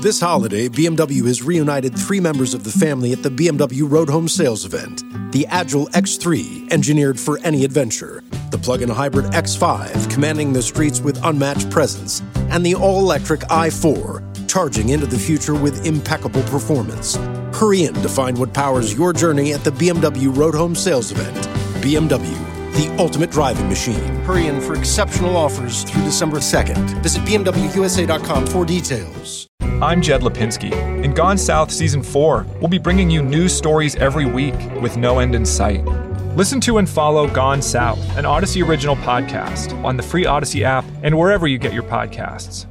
This holiday, BMW has reunited 3 members of the family at the BMW Road Home Sales event. The Agile X3, engineered for any adventure. The plug-in hybrid X5, commanding the streets with unmatched presence. And the all-electric i4, charging into the future with impeccable performance. Hurry in to find what powers your journey at the BMW Road Home Sales event. BMW, the ultimate driving machine. Hurry in for exceptional offers through December 2nd. Visit BMWUSA.com for details. I'm Jed Lipinski. In Gone South Season 4, we'll be bringing you news stories every week with no end in sight. Listen to and follow Gone South, an Odyssey original podcast, on the free Odyssey app and wherever you get your podcasts.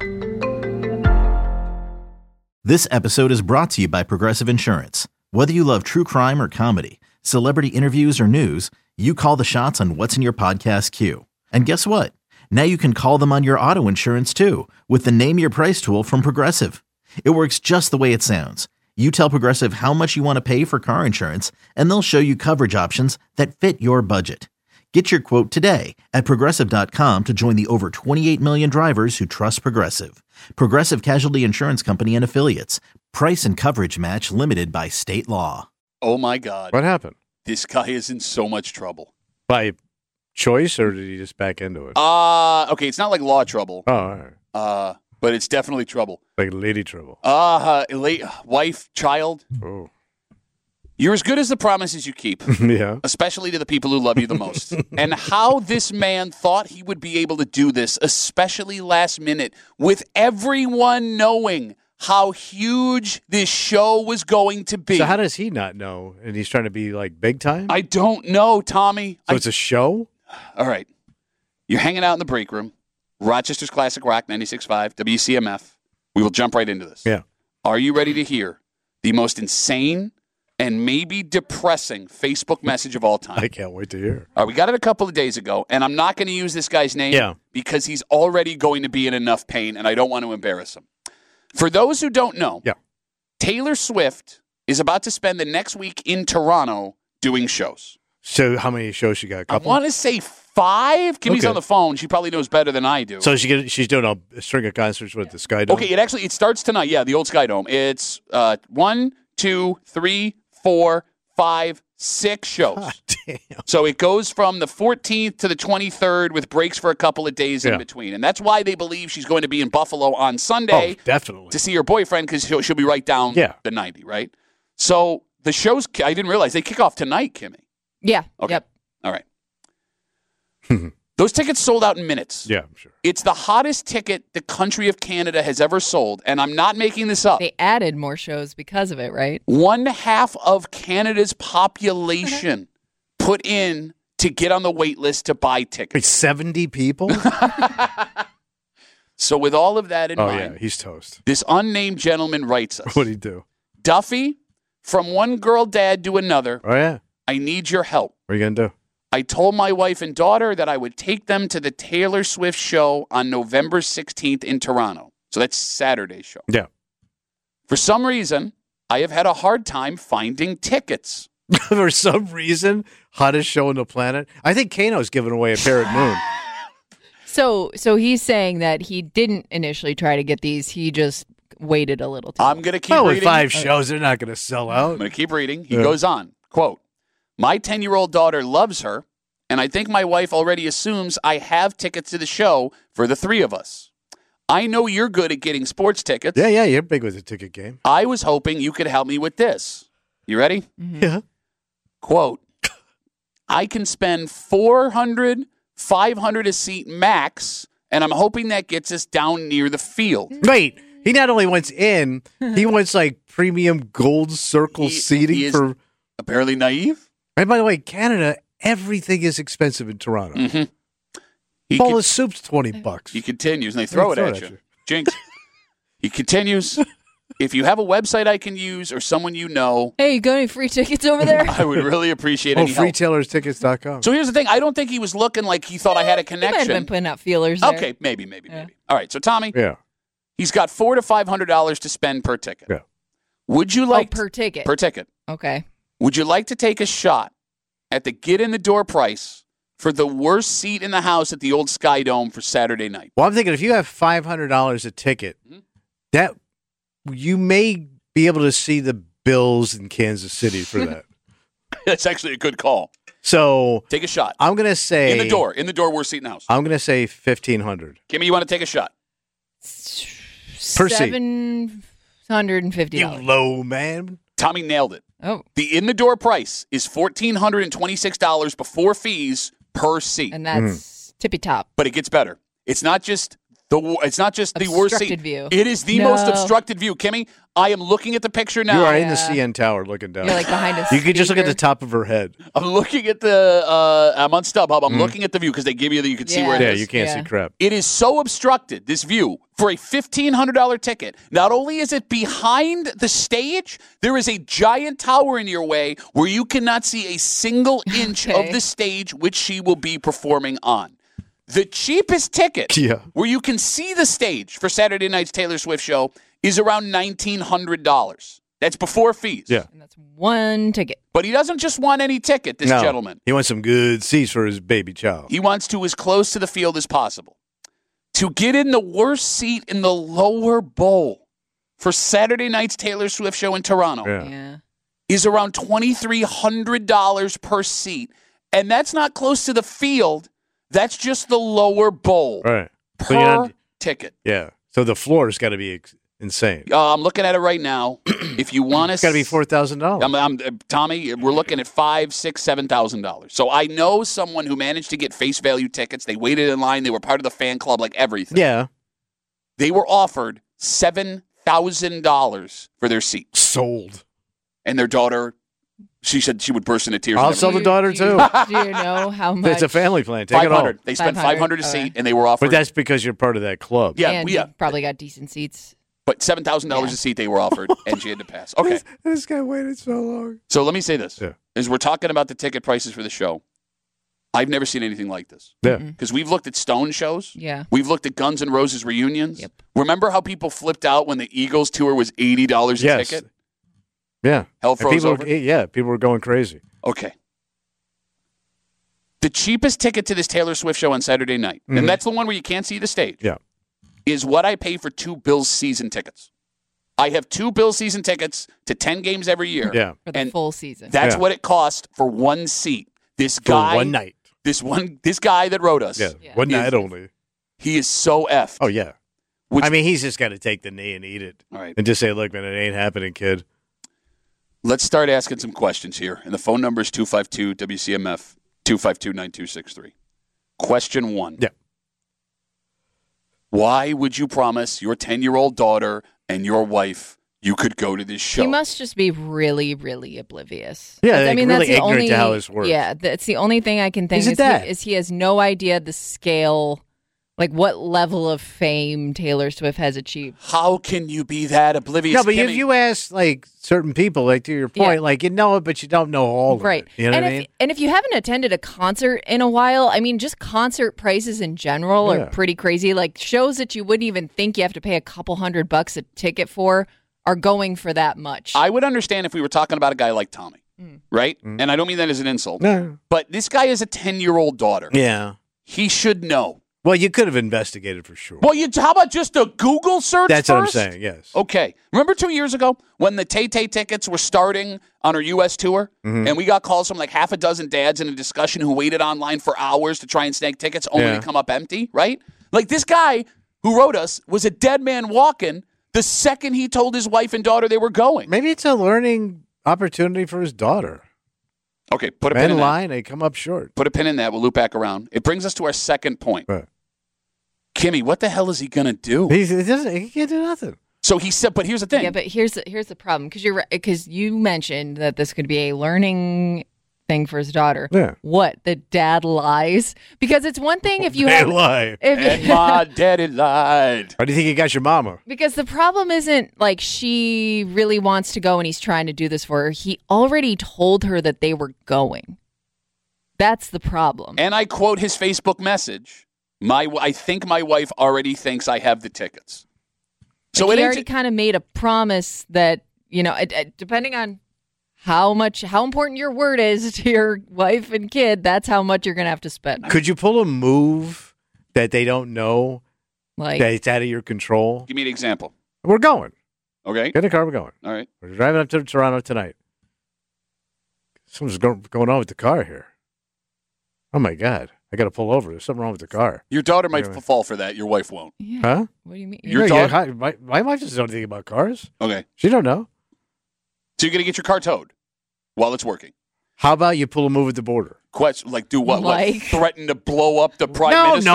This episode is brought to you by Progressive Insurance. Whether you love true crime or comedy, celebrity interviews or news, you call the shots on what's in your podcast queue. And guess what? Now you can call them on your auto insurance too with the Name Your Price tool from Progressive. It works just the way it sounds. You tell Progressive how much you want to pay for car insurance, and they'll show you coverage options that fit your budget. Get your quote today at Progressive.com to join the over 28 million drivers who trust Progressive. Progressive Casualty Insurance Company and Affiliates. Price and coverage match limited by state law. Oh, my God. What happened? This guy is in so much trouble. By choice, or did he just back into it? Okay, it's not like law trouble. Oh, all right. But it's definitely trouble. Like lady trouble. Wife, child. Oh. You're as good as the promises you keep. Yeah. Especially to the people who love you the most. And how this man thought he would be able to do this, especially last minute, with everyone knowing how huge this show was going to be. So how does he not know? And he's trying to be like big time? I don't know, Tommy. So it's a show? All right. You're hanging out in the break room. Rochester's Classic Rock 96.5, WCMF. We will jump right into this. Yeah. Are you ready to hear the most insane and maybe depressing Facebook message of all time? I can't wait to hear. All right, we got it a couple of days ago, and I'm not going to use this guy's name because he's already going to be in enough pain, and I don't want to embarrass him. For those who don't know, Taylor Swift is about to spend the next week in Toronto doing shows. So how many shows she got? A couple? I want to say 5. Kimmy's on the phone. She probably knows better than I do. So she's doing a string of concerts with the Sky Dome? Okay, it starts tonight. Yeah, the old Sky Dome. It's 1, 2, 3, 4, 5, 6 shows. God damn. So it goes from the 14th to the 23rd with breaks for a couple of days in between. And that's why they believe she's going to be in Buffalo on Sunday. Oh, definitely. To see her boyfriend because she'll be right down the 90, right? So the shows, I didn't realize, they kick off tonight, Kimmy. Yeah. Okay. Yep. All right. Those tickets sold out in minutes. Yeah, I'm sure. It's the hottest ticket the country of Canada has ever sold, and I'm not making this up. They added more shows because of it, right? 1/2 of Canada's population put in to get on the wait list to buy tickets. Wait, 70 people? So with all of that in mind, yeah, he's toast. This unnamed gentleman writes us. What'd he do? Duffy, from one girl dad to another, Oh, yeah. I need your help. What are you going to do? I told my wife and daughter that I would take them to the Taylor Swift show on November 16th in Toronto. So that's Saturday's show. Yeah. For some reason, I have had a hard time finding tickets. For some reason, hottest show on the planet. I think Kano's giving away a Parrot Moon. So he's saying that he didn't initially try to get these. He just waited a little too. I'm going to keep with reading. 5 shows, they're not going to sell out. I'm going to keep reading. He goes on, quote, my 10-year-old daughter loves her, and I think my wife already assumes I have tickets to the show for the 3 of us. I know you're good at getting sports tickets. Yeah, you're big with the ticket game. I was hoping you could help me with this. You ready? Mm-hmm. Yeah. Quote, I can spend $400, $500 a seat max, and I'm hoping that gets us down near the field. Wait, he not only wants in, he wants like premium gold circle seating he is for. Apparently naive. And by the way, Canada, everything is expensive in Toronto. Mm-hmm. Bowl of soup's $20. He continues, and they throw it at you. Jinx. He continues. If you have a website I can use or someone you know. Hey, you got any free tickets over there? I would really appreciate any help. freetailerstickets.com. So here's the thing. I don't think he was looking like he thought I had a connection. He might have been putting out feelers there. Okay, maybe. All right, so Tommy. Yeah. He's got $400 to $500 to spend per ticket. Yeah. Would you like per ticket? Per ticket. Okay. Would you like to take a shot at the get-in-the-door price for the worst seat in the house at the old Sky Dome for Saturday night? Well, I'm thinking if you have $500 a ticket, that you may be able to see the Bills in Kansas City for that. That's actually a good call. So take a shot. I'm going to say in the door, worst seat in the house. I'm going to say $1,500. Kimmy, you want to take a shot? Per seat. $750. You low, man. Tommy nailed it. Oh. The in the door price is $1,426 before fees per seat. And that's tippy top. But it gets better. It's not just the worst seat. View. It is the most obstructed view. Kimmy, I am looking at the picture now. You are in the CN Tower looking down. You're like behind a You could just look at the top of her head. I'm looking at I'm on StubHub. I'm looking at the view because they give you you can see where it is. Yeah, you can't see crap. It is so obstructed, this view, for a $1,500 ticket. Not only is it behind the stage, there is a giant tower in your way where you cannot see a single inch of the stage which she will be performing on. The cheapest ticket where you can see the stage for Saturday night's Taylor Swift show is around $1,900. That's before fees. Yeah. And that's one ticket. But he doesn't just want any ticket, this gentleman. He wants some good seats for his baby child. He wants to as close to the field as possible. To get in the worst seat in the lower bowl for Saturday night's Taylor Swift show in Toronto is around $2,300 per seat. And that's not close to the field. That's just the lower bowl per ticket. Yeah. So the floor's got to be insane. I'm looking at it right now. If you want to, it's got to be $4,000. Tommy, we're looking at $5,000, $6,000, $7,000. So I know someone who managed to get face value tickets. They waited in line. They were part of the fan club, like everything. Yeah. They were offered $7,000 for their seat. Sold. And their daughter. She said she would burst into tears. I'll sell the daughter, too. Do you know how much? It's a family plan. Take it all. They spent $500 a seat, and they were offered. But that's because you're part of that club. Yeah, and you probably got decent seats. But $7,000 a seat they were offered, and she had to pass. Okay. This guy waited so long. So let me say this. As we're talking about the ticket prices for the show, I've never seen anything like this. Yeah. Because we've looked at Stone shows. Yeah. We've looked at Guns N' Roses reunions. Yep. Remember how people flipped out when the Eagles tour was $80 a ticket? Yeah. Hell froze over? People were going crazy. Okay. The cheapest ticket to this Taylor Swift show on Saturday night, and that's the one where you can't see the stage, is what I pay for 2 Bills season tickets. I have 2 Bills season tickets to 10 games every year. Yeah. For the full season. That's what it cost for one seat. This guy. For one night. This guy that wrote us. Yeah. One night only. He is so effed. Oh, yeah. He's just got to take the knee and eat it. All right. And just say, look, man, it ain't happening, kid. Let's start asking some questions here. And the phone number is 252-WCMF, 252-9263. Question 1. Yeah. Why would you promise your 10-year-old daughter and your wife you could go to this show? He must just be really, really oblivious. Yeah, I mean, really that's the ignorant only, to how this works. Yeah, that's the only thing I can think is he has no idea the scale, like what level of fame Taylor Swift has achieved. How can you be that oblivious? No, but if you ask like certain people, like to your point, like you know it, but you don't know all of it. You know what I mean? And if you haven't attended a concert in a while, I mean, just concert prices in general are pretty crazy. Like shows that you wouldn't even think you have to pay a couple $100 a ticket for are going for that much. I would understand if we were talking about a guy like Tommy, right? And I don't mean that as an insult. No. But this guy has a 10-year-old daughter. Yeah. He should know. Well, you could have investigated for sure. Well, how about just a Google search That's first? what I'm saying, yes. Okay. Remember 2 years ago when the Tay-Tay tickets were starting on her U.S. tour? And we got calls from like half a dozen dads in a discussion who waited online for hours to try and snag tickets only to come up empty, right? Like this guy who wrote us was a dead man walking the second he told his wife and daughter they were going. Maybe it's a learning opportunity for his daughter. Okay, put a pin in line, that. they come up short. Put a pin in that. We'll loop back around. It brings us to our second point. Right. Kimmy, what the hell is he going to do? He can't do nothing. So he said, but here's the thing. Yeah, but here's the problem because you mentioned that this could be a learning thing for his daughter. Yeah. What? The dad lies? Because it's one thing if you They have lie. And my daddy lied. Why do you think you got your mama? Because the problem isn't like she really wants to go and he's trying to do this for her. He already told her that they were going. That's the problem. And I quote his Facebook message. I think my wife already thinks I have the tickets. So he already kind of made a promise that, depending on how important your word is to your wife and kid, that's how much you're going to have to spend. Could you pull a move that they don't know, like that it's out of your control? Give me an example. We're going. Okay. Get in the car, we're going. All right. We're driving up to Toronto tonight. Something's going on with the car here. Oh, my God. I got to pull over. There's something wrong with the car. Your daughter might fall for that. Your wife won't. Yeah. Huh? What do you mean? Your daughter? My wife doesn't know anything about cars. Okay. She don't know. So you're going to get your car towed while it's working? How about you pull a move at the border? Question, like do what? Like threaten to blow up the prime minister?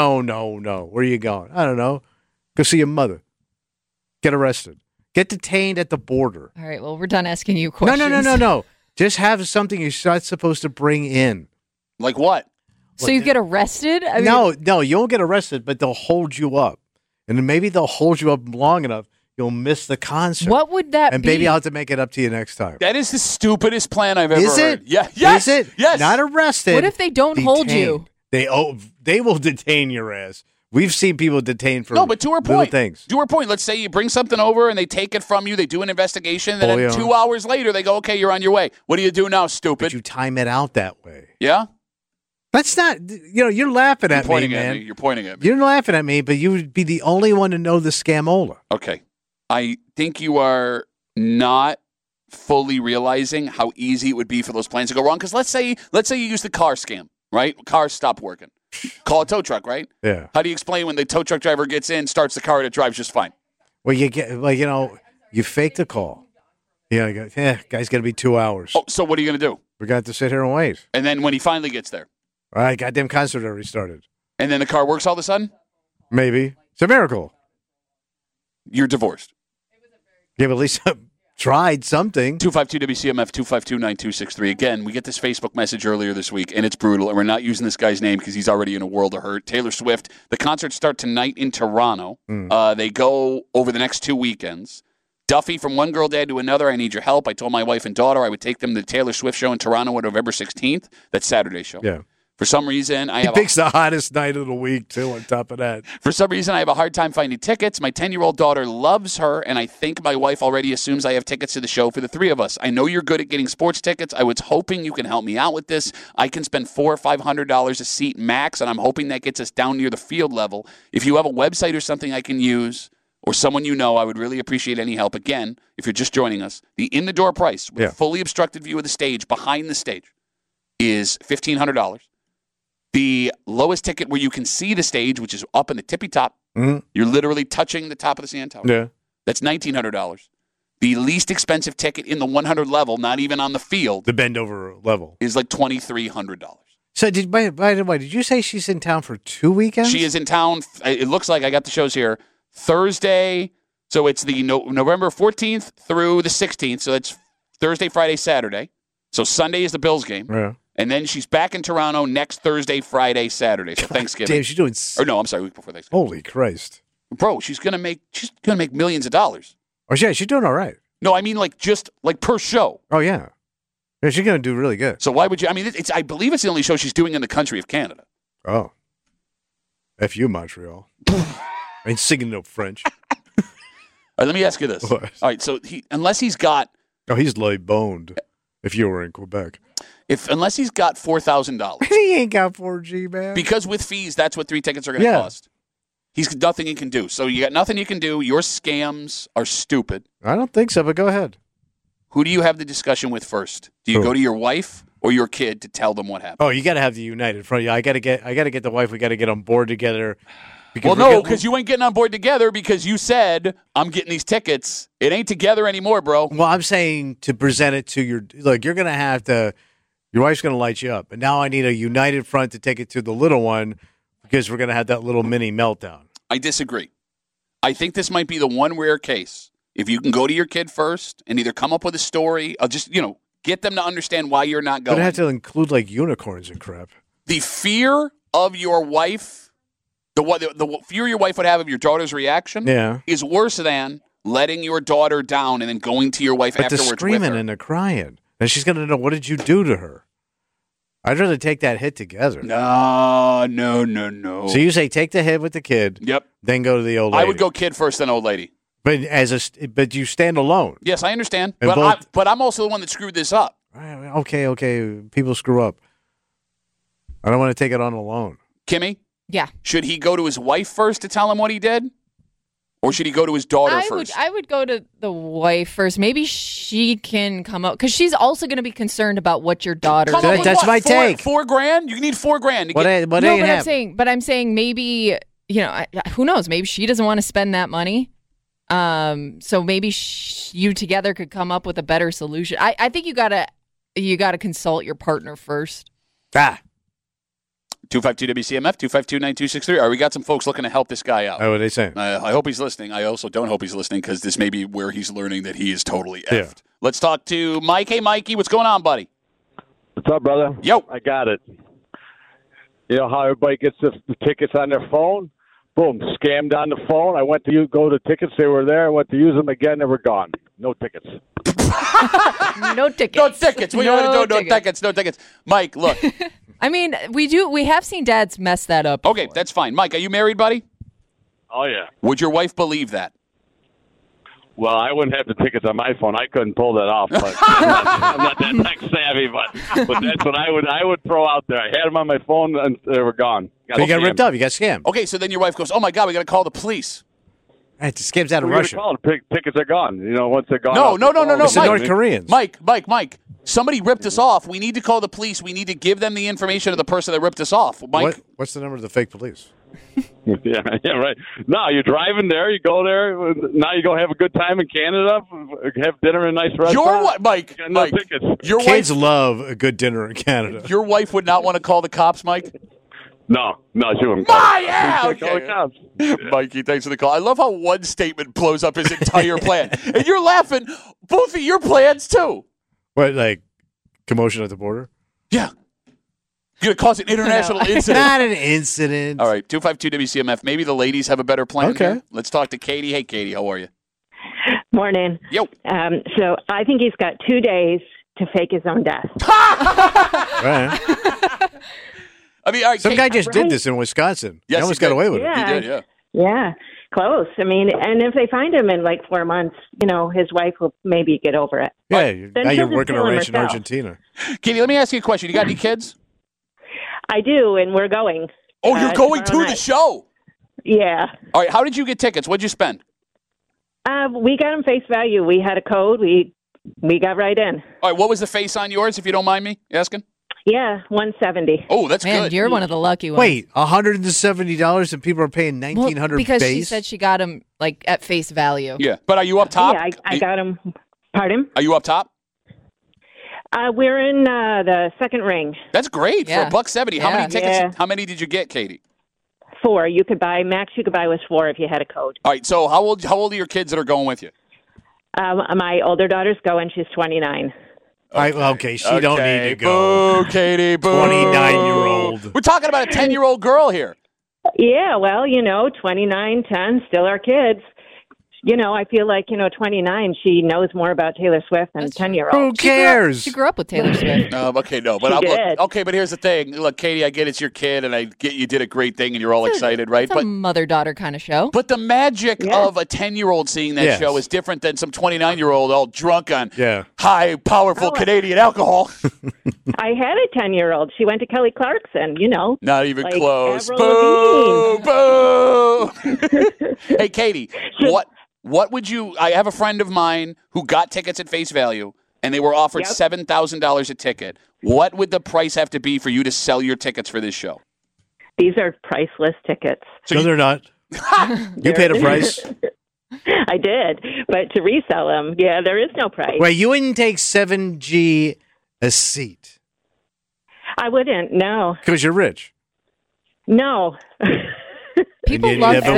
No. Where are you going? I don't know. Go see your mother. Get arrested. Get detained at the border. All right, well, we're done asking you questions. No. Just have something you're not supposed to bring in. Like what? So you get arrested? I mean, no, you won't get arrested, but they'll hold you up. And then maybe they'll hold you up long enough, you'll miss the concert. What would that be? And maybe I'll have to make it up to you next time. That is the stupidest plan I've ever heard. Is it? Yeah. Yes. Is it? Yes. Not arrested. What if they don't hold you? They will detain your ass. We've seen people detained for but to her point, things. To her point, let's say you bring something over and they take it from you, they do an investigation, and then 2 hours later they go, okay, you're on your way. What do you do now, stupid? But you time it out that way. Yeah? That's not, you're laughing at me, man. You're pointing at me. You're laughing at me, but you would be the only one to know the scamola. Okay. I think you are not fully realizing how easy it would be for those plans to go wrong. Because let's say you use the car scam, right? Cars stop working. Call a tow truck, right? Yeah. How do you explain when the tow truck driver gets in, starts the car, and it drives just fine? Well, you fake the call. Yeah, guy's going to be 2 hours. Oh, so what are you going to do? We're going to have to sit here and wait. And then when he finally gets there? All right, goddamn concert already started. And then the car works all of a sudden? Maybe. It's a miracle. You're divorced. Yeah, but at least tried something. 252-WCMF, 252-9263. Again, we get this Facebook message earlier this week, and it's brutal, and we're not using this guy's name because he's already in a world of hurt. Taylor Swift. The concerts start tonight in Toronto. They go over the next 2 weekends. Duffy, from one girl dad to another, I need your help. I told my wife and daughter I would take them to the Taylor Swift show in Toronto on November 16th. That's Saturday's show. Yeah. For some reason, he picks the hottest night of the week, too, on top of that. For some reason, I have a hard time finding tickets. My 10-year-old daughter loves her, and I think my wife already assumes I have tickets to the show for the three of us. I know you're good at getting sports tickets. I was hoping you can help me out with this. I can spend $400 or $500 a seat max, and I'm hoping that gets us down near the field level. If you have a website or something I can use, or someone you know, I would really appreciate any help. Again, if you're just joining us, the in-the-door price with a fully obstructed view of the stage, behind the stage, is $1,500. The lowest ticket where you can see the stage, which is up in the tippy top, you're literally touching the top of the CN Tower. Yeah. That's $1,900. The least expensive ticket in the 100 level, not even on the field, the bend over level, is like $2,300. So, by the way, did you say she's in town for 2 weekends? She is in town. It looks like I got the shows here. Thursday, so it's the November 14th through the 16th. So that's Thursday, Friday, Saturday. So Sunday is the Bills game. Yeah. And then she's back in Toronto next Thursday, Friday, Saturday. So Thanksgiving. Damn, she's doing. Or no, I'm sorry, week before Thanksgiving. Holy Christ, bro! She's gonna make millions of dollars. Oh yeah, she's doing all right. No, I mean just per show. Oh yeah, she's gonna do really good. So why would you? I mean, I believe it's the only show she's doing in the country of Canada. Oh, F you, Montreal. I ain't singing no French. All right, let me ask you this. What? All right, so unless he's got. Oh, he's like boned. If you were in Quebec. Unless he's got $4,000. He ain't got 4G, man. Because with fees, that's what 3 tickets are going to cost. He's got nothing he can do. So you got nothing you can do. Your scams are stupid. I don't think so, but go ahead. Who do you have the discussion with first? Do you go to your wife or your kid to tell them what happened? Oh, you got to have the united front. I got to get the wife. We got to get on board together. Because you ain't getting on board together because you said, I'm getting these tickets. It ain't together anymore, bro. Well, I'm saying to present it to your – look, you're going to have to – your wife's going to light you up. And now I need a united front to take it to the little one because we're going to have that little mini meltdown. I disagree. I think this might be the one rare case. If you can go to your kid first and either come up with a story or just, get them to understand why you're not going. But it have to include like unicorns and crap. The fear of your wife – the fear your wife would have of your daughter's reaction is worse than letting your daughter down and then going to your wife afterwards with her. But the screaming and the crying. And she's going to know, what did you do to her? I'd rather take that hit together. No. So you say take the hit with the kid. Yep. Then go to the old lady. I would go kid first, then old lady. But you stand alone. Yes, I understand. But I'm also the one that screwed this up. Okay. People screw up. I don't want to take it on alone. Kimmy? Yeah. Should he go to his wife first to tell him what he did? Or should he go to his daughter first? I would go to the wife first. Maybe she can come up because she's also going to be concerned about what your daughter. That's my take. $4,000? You need $4,000. But I'm saying maybe who knows? Maybe she doesn't want to spend that money. So maybe you together could come up with a better solution. I think you gotta consult your partner first. 252-WCMF, 252-9263. All right, we got some folks looking to help this guy out. What are they saying? I hope he's listening. I also don't hope he's listening because this may be where he's learning that he is totally effed. Yeah. Let's talk to Mike. Hey, Mikey, what's going on, buddy? What's up, brother? Yo. I got it. You know how everybody gets the tickets on their phone? Boom, scammed on the phone. I went to go to tickets. They were there. I went to use them again. They were gone. No tickets. No tickets. No tickets. What do you want to do? No tickets. No tickets. Mike, look. I mean, we have seen dads mess that up before. Okay, that's fine. Mike, are you married, buddy? Oh, yeah. Would your wife believe that? Well, I wouldn't have the tickets on my phone. I couldn't pull that off. But I'm not that tech savvy, but that's what I would throw out there. I had them on my phone, and they were gone. So you got ripped up. You got scammed. Okay, so then your wife goes, oh, my God, we got to call the police. It scams out of Russia. Tickets are gone. Once they're gone. No. It's the Mike, North Koreans. Mike. Somebody ripped us off. We need to call the police. We need to give them the information of the person that ripped us off. Mike, what's the number of the fake police? Yeah, right. No, you're driving there. You go there. Now you go have a good time in Canada. Have dinner in a nice restaurant. Mike. Tickets. Your kids love a good dinner in Canada. Your wife would not want to call the cops, Mike? No, she wouldn't. Call Mikey, thanks for the call. I love how one statement blows up his entire plan. And you're laughing. Both of your plans, too. What, like commotion at the border? Yeah. You're going to cause an international incident. Not an incident. All right, 252-WCMF. Maybe the ladies have a better plan. Okay. Here. Let's talk to Katie. Hey, Katie, how are you? Morning. Yo. So I think he's got 2 days to fake his own death. Right. I mean, all right, some guy just did this in Wisconsin. Yes, he almost got away with it. He did, yeah. Yeah, close. I mean, and if they find him in like 4 months, his wife will maybe get over it. Yeah, now you're working a ranch in Argentina. Katie, let me ask you a question. You got any kids? I do, and we're going. Oh, you're going to the show? Yeah. All right, how did you get tickets? What'd you spend? We got them face value. We had a code. We got right in. All right, what was the face on yours, if you don't mind me asking? Yeah, $170. Oh, that's Man, good. You're one of the lucky ones. Wait, $170 and people are paying $1,900 because base? she said she got him like at face value. Yeah, but are you up top? Yeah, I got him. Pardon? Are you up top? We're in the second ring. That's great for $170. How many tickets? Yeah. How many did you get, Katie? 4. You could buy max. You could buy was 4 if you had a code. All right. So how old are your kids that are going with you? My older daughter's going. She's 29. Okay, she don't need to go. Boo, Katie. Boo. 29-year-old. We're talking about a 10-year-old girl here. Yeah, well, 29, 10, still our kids. I feel like, 29, she knows more about Taylor Swift than 10-year-old. Who cares? She grew up with Taylor Swift. Okay, no. But but here's the thing. Look, Katie, I get it's your kid, and I get you did a great thing, and you're all excited, right? It's a mother-daughter kind of show. But the magic of a 10-year-old seeing that show is different than some 29-year-old all drunk on high, powerful Canadian alcohol. I had a 10-year-old. She went to Kelly Clarkson, Not even like close. Avril Boo! Hey, Katie, what would you – I have a friend of mine who got tickets at face value, and they were offered $7,000 a ticket. What would the price have to be for you to sell your tickets for this show? These are priceless tickets. So they're not. You paid a price? I did. But to resell them, there is no price. Wait, you wouldn't take 7G a seat? I wouldn't, no. Because you're rich? No. People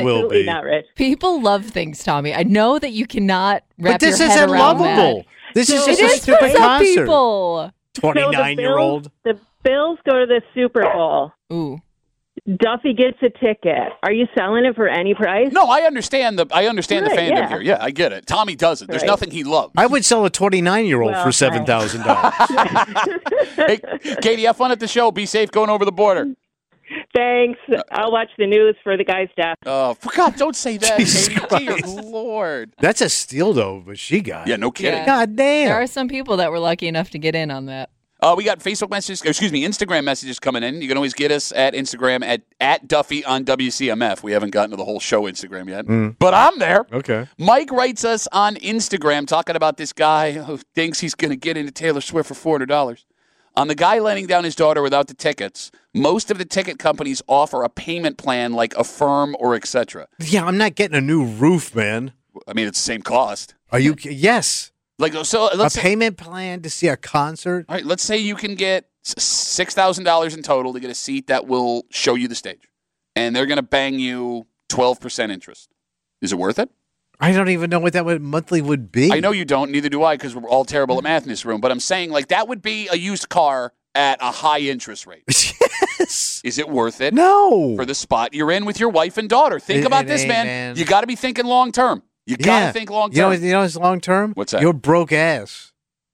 love things, Tommy. I know that you cannot wrap your head around that. But this isn't lovable. This is just a stupid for some concert. People. 29-year-old. The Bills go to the Super Bowl. Ooh. Duffy gets a ticket. Are you selling it for any price? No, I understand the fandom here. Yeah, I get it. Tommy doesn't. There's nothing he loves. I would sell a 29-year-old for $7,000. Hey, Katie, have fun at the show. Be safe going over the border. Thanks. I'll watch the news for the guy's death. Oh, for God, don't say that, Katie. Dear Lord. That's a steal, though, but she got. Yeah, no kidding. God damn. There are some people that were lucky enough to get in on that. We got Instagram messages coming in. You can always get us at Instagram at Duffy on WCMF. We haven't gotten to the whole show Instagram yet, but I'm there. Okay. Mike writes us on Instagram talking about this guy who thinks he's going to get into Taylor Swift for $400. On the guy letting down his daughter without the tickets, most of the ticket companies offer a payment plan like Affirm or etc. Yeah, I'm not getting a new roof, man. I mean, it's the same cost. Are you? Yes. Like so, let's payment plan to see a concert. All right, let's say you can get $6,000 in total to get a seat that will show you the stage, and they're going to bang you 12% interest. Is it worth it? I don't even know what that monthly would be. I know you don't. Neither do I, because we're all terrible at math in this room. But I'm saying, like, that would be a used car at a high interest rate. Yes. Is it worth it? No. For the spot you're in with your wife and daughter. Think about this, man. You got to be thinking long term. You got to think long term. You know what's long term? What's that? Your broke ass.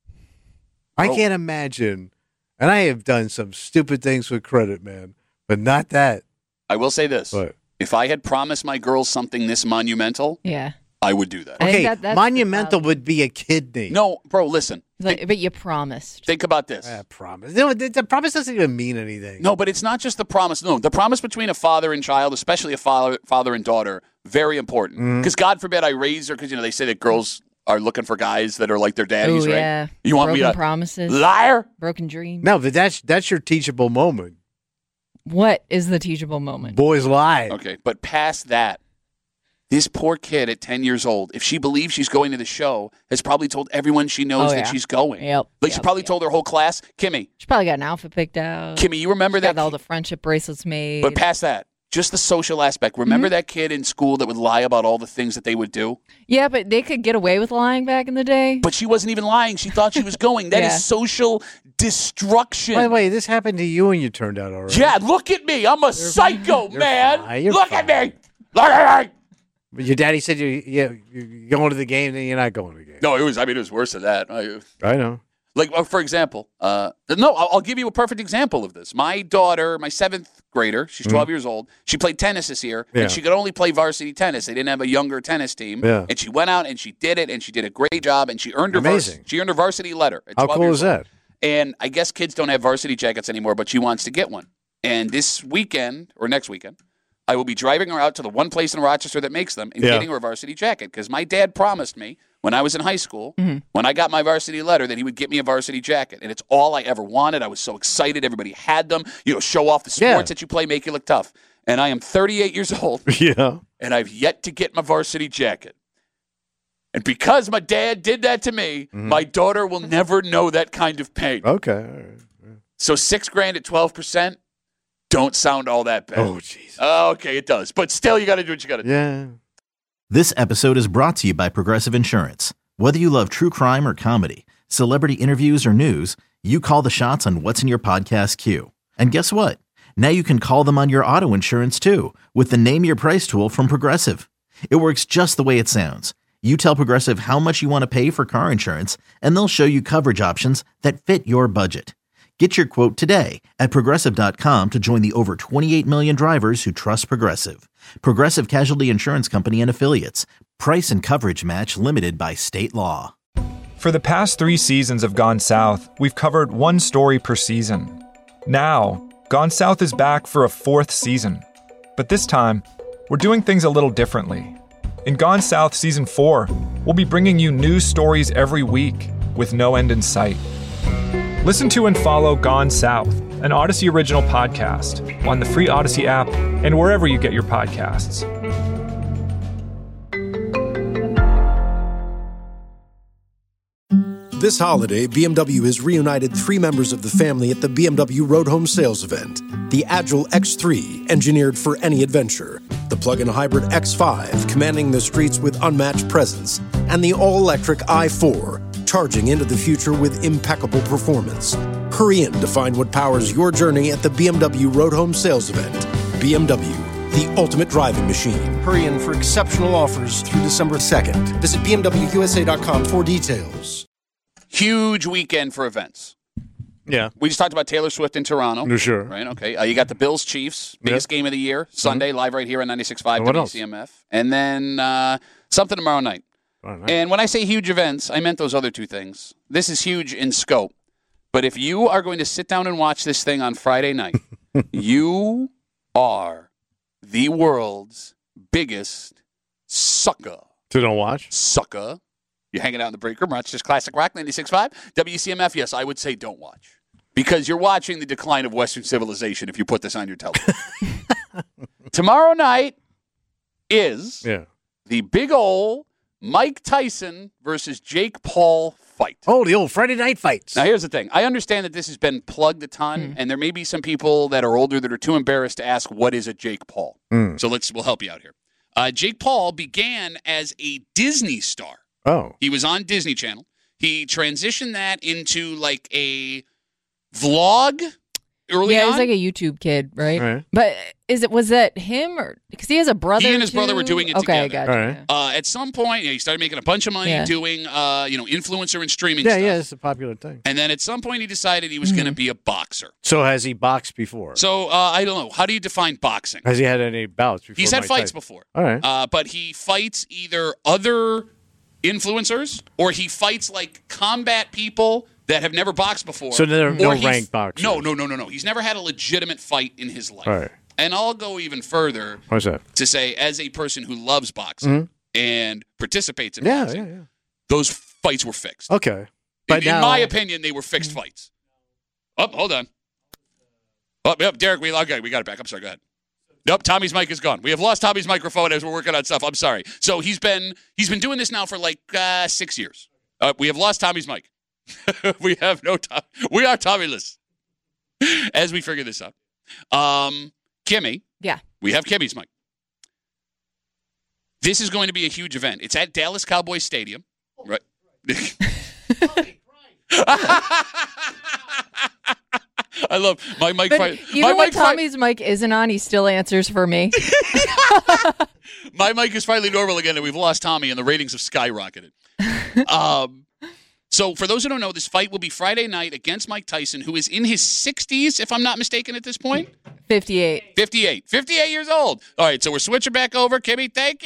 I can't imagine. And I have done some stupid things with credit, man, but not that. I will say this. What? If I had promised my girls something this monumental, I would do that. Okay, monumental would be a kidney. No, bro, listen. But you promised. Think about this. Promise. No, the promise doesn't even mean anything. No, but it's not just the promise. No, the promise between a father and child, especially a father and daughter, very important. Because God forbid I raise her, because they say that girls are looking for guys that are like their daddies, right? Yeah. You want broken me to promises, liar, broken dreams. No, but that's your teachable moment. What is the teachable moment? Boys lie. Okay, but past that, this poor kid at 10 years old, if she believes she's going to the show, has probably told everyone she knows that she's going. She probably told her whole class, Kimmy. She probably got an outfit picked out. Kimmy, you remember that? Got all the friendship bracelets made. But past that, just the social aspect. Remember that kid in school that would lie about all the things that they would do? Yeah, but they could get away with lying back in the day. But she wasn't even lying. She thought she was going. That is social destruction. By the way, this happened to you and you turned out all right. Yeah, look at me. I'm a psycho, man. Look at me. Look at me. But your daddy said you're going to the game, then you're not going to the game. No, it was worse than that. I know. Like, for example, I'll give you a perfect example of this. My daughter, my 7th grader, she's 12 years old. She played tennis this year, and she could only play varsity tennis. They didn't have a younger tennis team. Yeah. And she went out and she did it, and she did a great job, and she earned her varsity letter. At How cool is that? And I guess kids don't have varsity jackets anymore, but she wants to get one. And this weekend, or next weekend, I will be driving her out to the one place in Rochester that makes them and getting her a varsity jacket. Because my dad promised me when I was in high school, when I got my varsity letter, that he would get me a varsity jacket. And it's all I ever wanted. I was so excited. Everybody had them. Show off the sports that you play, make you look tough. And I am 38 years old. Yeah. And I've yet to get my varsity jacket. And because my dad did that to me, my daughter will never know that kind of pain. Okay. All right. So $6,000 at 12%. Don't sound all that bad. Oh, jeez. Okay, it does. But still, you got to do what you got to do. Yeah. This episode is brought to you by Progressive Insurance. Whether you love true crime or comedy, celebrity interviews or news, you call the shots on what's in your podcast queue. And guess what? Now you can call them on your auto insurance too with the Name Your Price tool from Progressive. It works just the way it sounds. You tell Progressive how much you want to pay for car insurance, and they'll show you coverage options that fit your budget. Get your quote today at Progressive.com to join the over 28 million drivers who trust Progressive. Progressive Casualty Insurance Company and Affiliates. Price and coverage match limited by state law. For the past 3 seasons of Gone South, we've covered one story per season. Now, Gone South is back for a 4th season. But this time, we're doing things a little differently. In Gone South Season 4, we'll be bringing you news stories every week with no end in sight. Listen to and follow Gone South, an Odyssey original podcast, on the free Odyssey app and wherever you get your podcasts. This holiday, BMW has reunited 3 members of the family at the BMW Road Home Sales Event. The Agile X3, engineered for any adventure. The plug-in hybrid X5, commanding the streets with unmatched presence. And the all-electric i4, charging into the future with impeccable performance. Hurry in to find what powers your journey at the BMW Road Home Sales Event. BMW, the ultimate driving machine. Hurry in for exceptional offers through December 2nd. Visit BMWUSA.com for details. Huge weekend for events. Yeah. We just talked about Taylor Swift in Toronto. Sure. Right, okay. You got the Bills-Chiefs, biggest game of the year, Sunday, live right here on 96.5 WCMF. And then something tomorrow night. And when I say huge events, I meant those other 2 things. This is huge in scope. But if you are going to sit down and watch this thing on Friday night, you are the world's biggest sucker. To don't watch? Sucker. You're hanging out in the break room, Rochester's Classic Rock 96.5. WCMF, yes, I would say don't watch. Because you're watching the decline of Western civilization if you put this on your television. Tomorrow night is the big ol' Mike Tyson versus Jake Paul fight. Oh, the old Friday night fights. Now, here's the thing. I understand that this has been plugged a ton, and there may be some people that are older that are too embarrassed to ask, what is a Jake Paul? So we'll help you out here. Jake Paul began as a Disney star. Oh. He was on Disney Channel. He transitioned that into like a vlog early on. Yeah, he's like a YouTube kid, right? But was that him or because he has a brother? He and his brother were doing it together. Okay, gotcha. At some point, he started making a bunch of money doing, influencer and streaming stuff. Yeah, it's a popular thing. And then at some point, he decided he was going to be a boxer. So has he boxed before? So I don't know. How do you define boxing? Has he had any bouts before? He's had fights before. All right. But he fights either other influencers or he fights like combat people that have never boxed before. So there are no ranked boxers? No. He's never had a legitimate fight in his life. All right. And I'll go even further What's that? to say, as a person who loves boxing and participates in boxing, those fights were fixed. Okay. But in my opinion, they were fixed fights. Oh, hold on. Oh, yep, Derek, we got it back. I'm sorry, go ahead. Nope, Tommy's mic is gone. We have lost Tommy's microphone as we're working on stuff. I'm sorry. So he's been doing this now for like 6 years. We have lost Tommy's mic. We have no Tom. We are Tommyless as we figure this out. Kimmy. Yeah. We have Kimmy's mic. This is going to be a huge event. It's at Dallas Cowboys Stadium. Right. I love my mic. Even when Tommy's mic isn't on, he still answers for me. My mic is finally normal again, and we've lost Tommy, and the ratings have skyrocketed. So for those who don't know, this fight will be Friday night against Mike Tyson, who is in his 60s, if I'm not mistaken at this point. 58 years old. All right, so we're switching back over. Kimmy, thank you.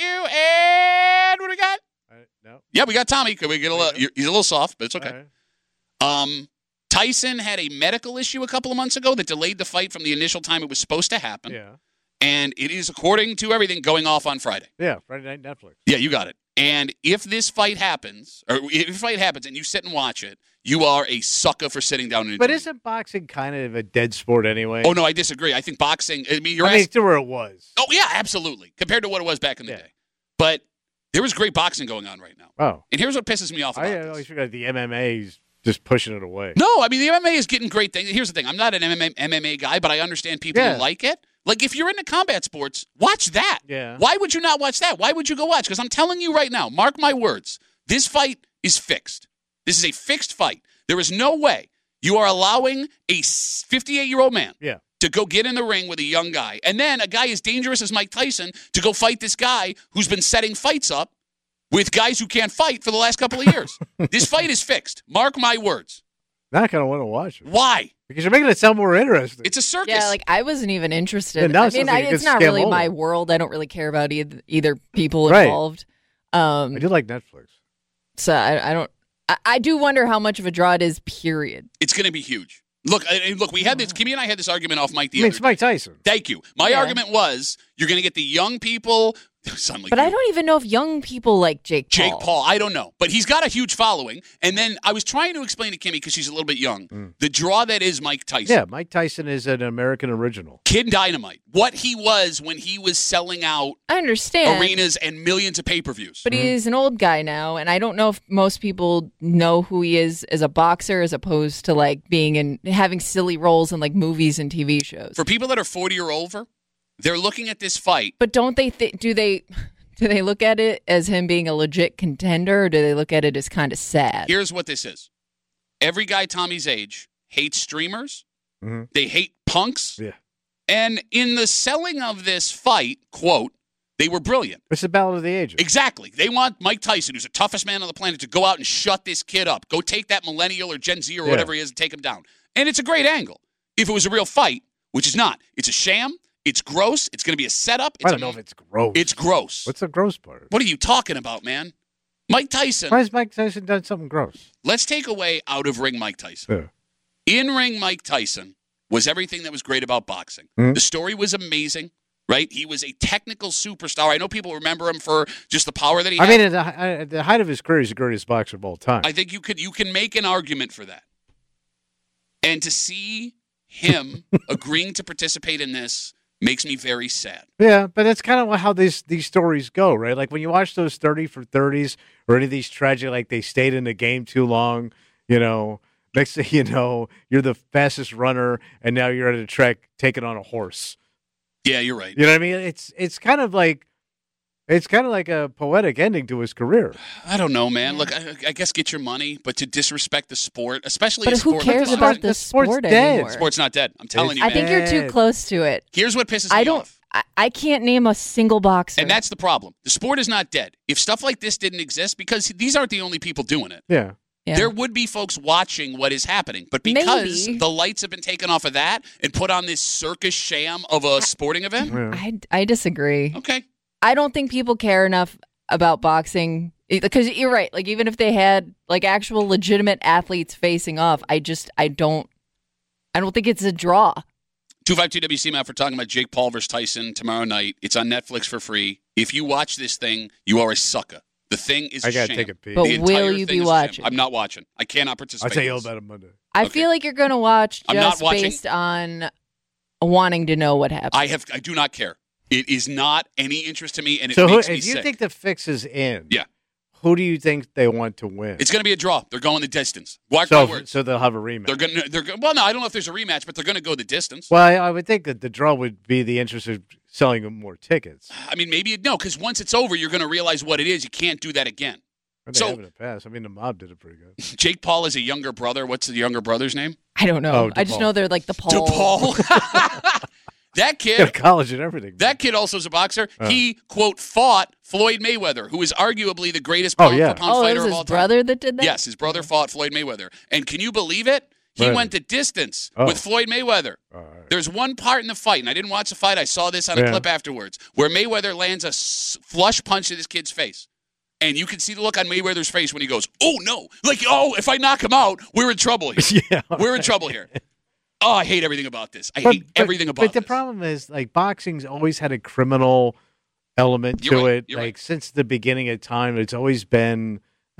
And what do we got? No. Yeah, we got Tommy. Could we get he's a little soft, but it's okay. Right. Tyson had a medical issue a couple of months ago that delayed the fight from the initial time it was supposed to happen. Yeah. And it is, according to everything, going off on Friday. Yeah, Friday night Netflix. Yeah, you got it. And if this fight happens, or if the fight happens and you sit and watch it, you are a sucker for sitting down and enjoying. But isn't boxing kind of a dead sport anyway? Oh, no, I disagree. I think boxing, to where it was. Oh, yeah, absolutely. Compared to what it was back in the day. But there is great boxing going on right now. Oh. And here's what pisses me off about this. I always forgot the MMA's just pushing it away. No, I mean, the MMA is getting great things. Here's the thing. I'm not an MMA guy, but I understand people who like it. Like, if you're into combat sports, watch that. Yeah. Why would you not watch that? Why would you go watch? Because I'm telling you right now, mark my words, this fight is fixed. This is a fixed fight. There is no way you are allowing a 58-year-old man to go get in the ring with a young guy, and then a guy as dangerous as Mike Tyson to go fight this guy who's been setting fights up with guys who can't fight for the last couple of years. This fight is fixed. Mark my words. Not going to want to watch it. Why? Because you're making it sound more interesting. It's a circus. Yeah, like I wasn't even interested. Yeah, I mean, it's not really my world. I don't really care about either people involved. I do like Netflix. So I don't. I do wonder how much of a draw it is. Period. It's going to be huge. Look, we had this. Kimmy and I had this argument off mic the other day. It's Mike Tyson. Thank you. My argument was you're going to get the young people. But I don't even know if young people like Jake Paul. Jake Paul, I don't know. But he's got a huge following. And then I was trying to explain to Kimmy, because she's a little bit young, the draw that is Mike Tyson. Yeah, Mike Tyson is an American original. Kid Dynamite. What he was when he was selling out I understand. arenas and millions of pay-per-views. But he's an old guy now, and I don't know if most people know who he is as a boxer as opposed to like being in having silly roles in like movies and TV shows. For people that are 40 or over, they're looking at this fight. But don't they do they look at it as him being a legit contender, or do they look at it as kind of sad? Here's what this is. Every guy Tommy's age hates streamers. Mm-hmm. They hate punks. Yeah. And in the selling of this fight, quote, they were brilliant. It's the battle of the ages. Exactly. They want Mike Tyson, who's the toughest man on the planet, to go out and shut this kid up. Go take that millennial or Gen Z or whatever he is and take him down. And it's a great angle. If it was a real fight, which is not. It's a sham. It's gross. It's going to be a setup. I don't know if it's gross. It's gross. What's the gross part? What are you talking about, man? Mike Tyson. Why has Mike Tyson done something gross? Let's take away out-of-ring Mike Tyson. Yeah. In-ring Mike Tyson was everything that was great about boxing. The story was amazing, right? He was a technical superstar. I know people remember him for just the power that he had. I mean, at the height of his career, he's the greatest boxer of all time. I think you can make an argument for that. And to see him agreeing to participate in this makes me very sad. Yeah, but that's kind of how these stories go, right? Like when you watch those 30 for 30s or any of these tragic, like they stayed in the game too long, next thing you know, you're the fastest runner, and now you're at a track taking on a horse. Yeah, you're right. You know what I mean? It's kind of like a poetic ending to his career. I don't know, man. Look, I guess get your money, but to disrespect the sport, especially but a sport who cares like about the sport anymore? Sport's not dead. I'm telling you, I man. think you're too close to it. Here's what pisses me off. I can't name a single boxer. And that's the problem. The sport is not dead. If stuff like this didn't exist, because these aren't the only people doing it. Yeah. There would be folks watching what is happening. But because the lights have been taken off of that and put on this circus sham of a sporting event? I disagree. Okay. I don't think people care enough about boxing because you're right. Like even if they had like actual legitimate athletes facing off, I don't think it's a draw. 252-WCMF, we're talking about Jake Paul versus Tyson tomorrow night. It's on Netflix for free. If you watch this thing, you are a sucker. The thing is a sham. I got to take a peek. But will you be watching? I'm not watching. I cannot participate. I'll tell you all about it Monday. I feel like you're going to watch just based on wanting to know what happened. I do not care. It is not any interest to me, and it makes me sick. If you think the fix is in, who do you think they want to win? It's going to be a draw. They're going the distance. Mark my words. So they'll have a rematch. They're going. Well, no, I don't know if there's a rematch, but they're going to go the distance. Well, I would think that the draw would be the interest of selling them more tickets. I mean, maybe no, because once it's over, you're going to realize what it is. You can't do that again. They have in the past. I mean, the Mob did it pretty good. Jake Paul is a younger brother. What's the younger brother's name? I don't know. I just know they're like the Paul. DePaul. That kid. Got college and everything. That kid also is a boxer. He, quote, fought Floyd Mayweather, who is arguably the greatest pound-for-pound fighter of all time. His brother that did that? Yes, his brother fought Floyd Mayweather. And can you believe it? He went the distance with Floyd Mayweather. There's one part in the fight, and I didn't watch the fight. I saw this on a clip afterwards, where Mayweather lands a flush punch to this kid's face. And you can see the look on Mayweather's face when he goes, oh, no. Like, if I knock him out, we're in trouble here. We're in trouble here. Oh, I hate everything about this. I hate everything about this. But the problem is, like, boxing's always had a criminal element to it. Like, since the beginning of time, it's always been...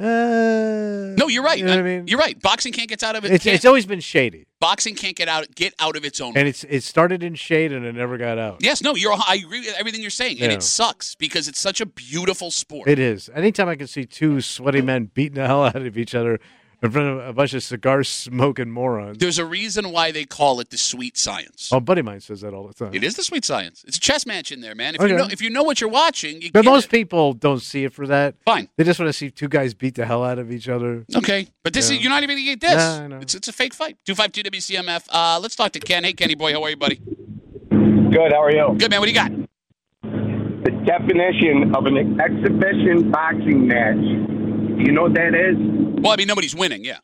no, you're right. You know what I mean? You're right. Boxing can't get out of it. It's always been shady. Boxing can't get out of its own. And it started in shade and it never got out. Yes, no, I agree with everything you're saying, and it sucks because it's such a beautiful sport. It is. Anytime I can see two sweaty men beating the hell out of each other in front of a bunch of cigar-smoking morons. There's a reason why they call it the sweet science. Oh, a buddy of mine says that all the time. It is the sweet science. It's a chess match in there, man. If you know what you're watching, you but get most it. people don't see it for that. Fine. They just want to see two guys beat the hell out of each other. Okay, but this is, you're not even going to get this. Nah, I know. It's a fake fight. 252-WCMF. Let's talk to Ken. Hey, Kenny boy, how are you, buddy? Good, how are you? Good, man. What do you got? The definition of an exhibition boxing match. Do you know what that is? Well, I mean, nobody's winning, yeah.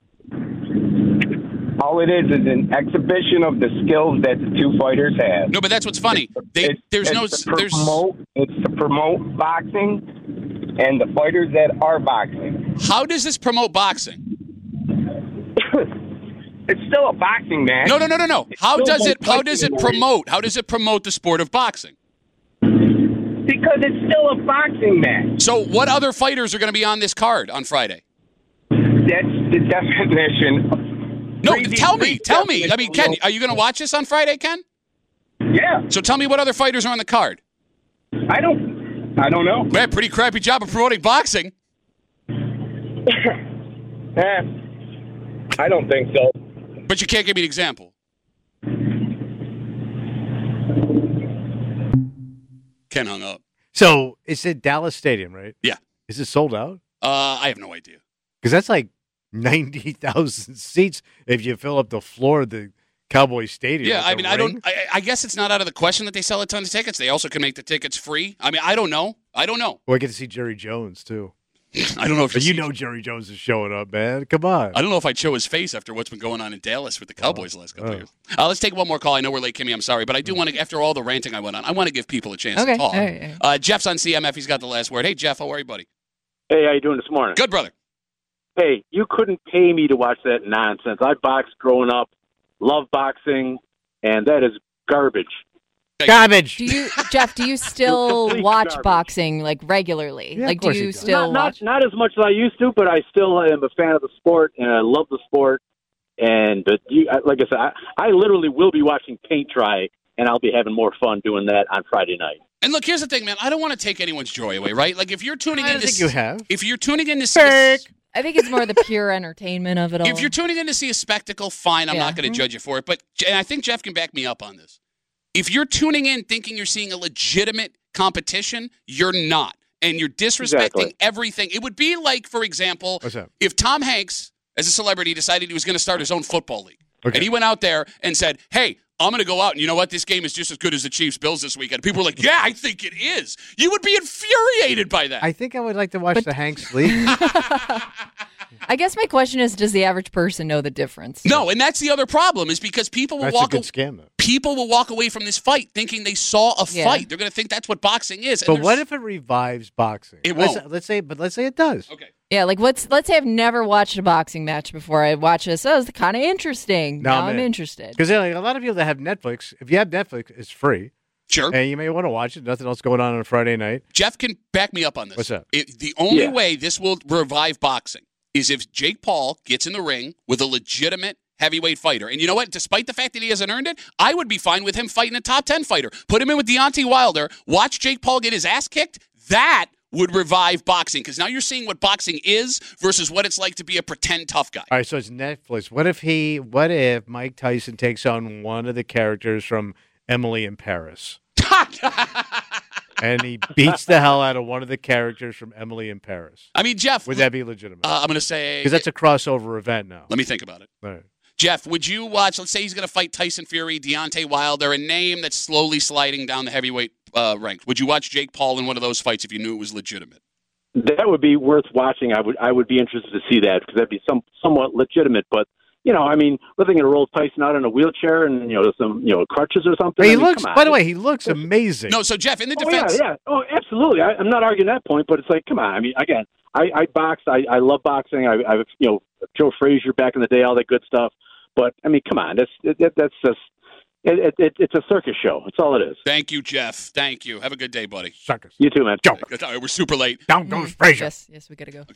All it is an exhibition of the skills that the two fighters have. No, but that's what's funny. It's to promote boxing and the fighters that are boxing. How does this promote boxing? It's still a boxing match. No. How does it promote the sport of boxing? Because it's still a boxing match. So what other fighters are going to be on this card on Friday? That's the definition. No, tell me. I mean, Ken, are you going to watch this on Friday, Ken? Yeah. So tell me what other fighters are on the card. I don't know. Man, pretty crappy job of promoting boxing. I don't think so. But you can't give me an example. Ken hung up. So it's at Dallas Stadium, right? Yeah. Is it sold out? I have no idea. Because that's like 90,000 seats if you fill up the floor of the Cowboys Stadium. Yeah, I mean, I guess it's not out of the question that they sell a ton of tickets. They also can make the tickets free. I mean, I don't know. Well, I get to see Jerry Jones, too. I don't know if Jerry Jones is showing up, man. Come on. I don't know if I'd show his face after what's been going on in Dallas with the Cowboys the last couple of years. Let's take one more call. I know we're late, Kimmy. I'm sorry, but I do want to, after all the ranting I went on, I want to give people a chance to talk. Jeff's on CMF. He's got the last word. Hey, Jeff, how are you, buddy? Hey, how you doing this morning? Good, brother. hey, you couldn't pay me to watch that nonsense. I boxed growing up, love boxing, and that is garbage. Garbage. Jeff, do you still watch boxing like regularly? Yeah, like, do you still watch? Not as much as I used to, but I still am a fan of the sport, and I love the sport. And like I said, I literally will be watching paint dry, and I'll be having more fun doing that on Friday night. And look, here's the thing, man. I don't want to take anyone's joy away, right? Like, if you're tuning in to you have. If you're tuning in to see I think it's more the pure entertainment of it all. If you're tuning in to see a spectacle, fine. I'm not going to judge you for it. But and I think Jeff can back me up on this. If you're tuning in thinking you're seeing a legitimate competition, you're not. And you're disrespecting everything. It would be like, for example, if Tom Hanks, as a celebrity, decided he was going to start his own football league. Okay. And he went out there and said, hey, I'm going to go out, and you know what? This game is just as good as the Chiefs-Bills this weekend. People were like, yeah, I think it is. You would be infuriated by that. I think I would like to watch the Hanks League. I guess my question is, does the average person know the difference? No, and that's the other problem, is because people will people will walk away from this fight thinking they saw a fight. They're going to think that's what boxing is. But what if it revives boxing? It won't. Let's say it does. Okay. Yeah, like let's say I've never watched a boxing match before. I watch this. Oh, it's kind of interesting. Now I'm interested. Because like, a lot of people that have Netflix, if you have Netflix, it's free. Sure. And you may want to watch it. Nothing else going on a Friday night. Jeff can back me up on this. What's up? The only way this will revive boxing is if Jake Paul gets in the ring with a legitimate heavyweight fighter. And you know what? Despite the fact that he hasn't earned it, I would be fine with him fighting a top 10 fighter. Put him in with Deontay Wilder. Watch Jake Paul get his ass kicked. That would revive boxing, because now you're seeing what boxing is versus what it's like to be a pretend tough guy. All right, so it's Netflix. What if Mike Tyson takes on one of the characters from Emily in Paris? And he beats the hell out of one of the characters from Emily in Paris. I mean, Jeff, would that be legitimate? I'm going to say, because that's a crossover event now. Let me think about it. All right. Jeff, would you watch, let's say he's going to fight Tyson Fury, Deontay Wilder, a name that's slowly sliding down the heavyweight ranks. Would you watch Jake Paul in one of those fights if you knew it was legitimate? That would be worth watching. I would be interested to see that, because that'd be somewhat legitimate. But, I mean, we're thinking of roll Tyson out in a wheelchair and, some, crutches or something. By the way, he looks amazing. No, so Jeff, in the defense. Yeah. Oh, absolutely. I'm not arguing that point, but it's like, come on. I mean, again, I box. I love boxing. I've Joe Frazier back in the day, all that good stuff. But I mean, come on, that's just it's a circus show. That's all it is. Thank you, Jeff. Thank you. Have a good day, buddy. Circus. You too, man. Go. We're super late. Down goes Frazier. Yes, we gotta go. Okay.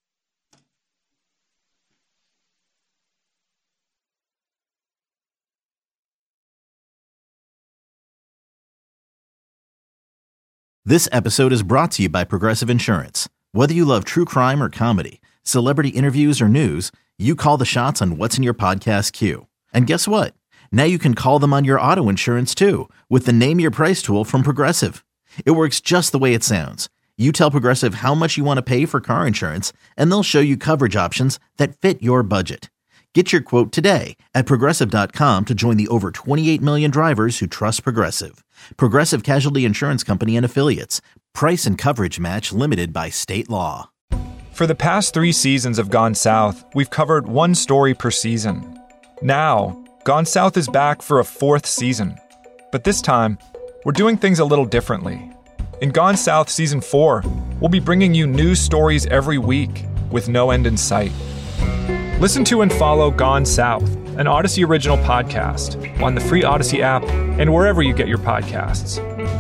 This episode is brought to you by Progressive Insurance. Whether you love true crime or comedy, celebrity interviews or news, you call the shots on what's in your podcast queue. And guess what? Now you can call them on your auto insurance too, with the Name Your Price tool from Progressive. It works just the way it sounds. You tell Progressive how much you want to pay for car insurance, and they'll show you coverage options that fit your budget. Get your quote today at Progressive.com to join the over 28 million drivers who trust Progressive. Progressive Casualty Insurance Company and Affiliates. Price and coverage match limited by state law. For the past 3 seasons of Gone South, we've covered one story per season. Now, Gone South is back for a 4th season. But this time, we're doing things a little differently. In Gone South Season 4, we'll be bringing you new stories every week with no end in sight. Listen to and follow Gone South, an Odyssey original podcast, on the free Odyssey app and wherever you get your podcasts.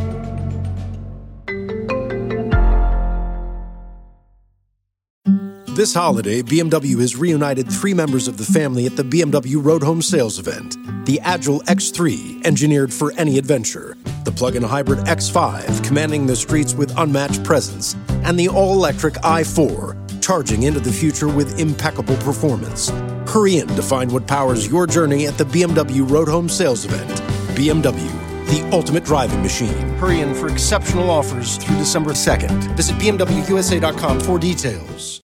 This holiday, BMW has reunited 3 members of the family at the BMW Road Home Sales Event. The Agile X3, engineered for any adventure. The plug-in hybrid X5, commanding the streets with unmatched presence. And the all-electric i4, charging into the future with impeccable performance. Hurry in to find what powers your journey at the BMW Road Home Sales Event. BMW, the ultimate driving machine. Hurry in for exceptional offers through December 2nd. Visit BMWUSA.com for details.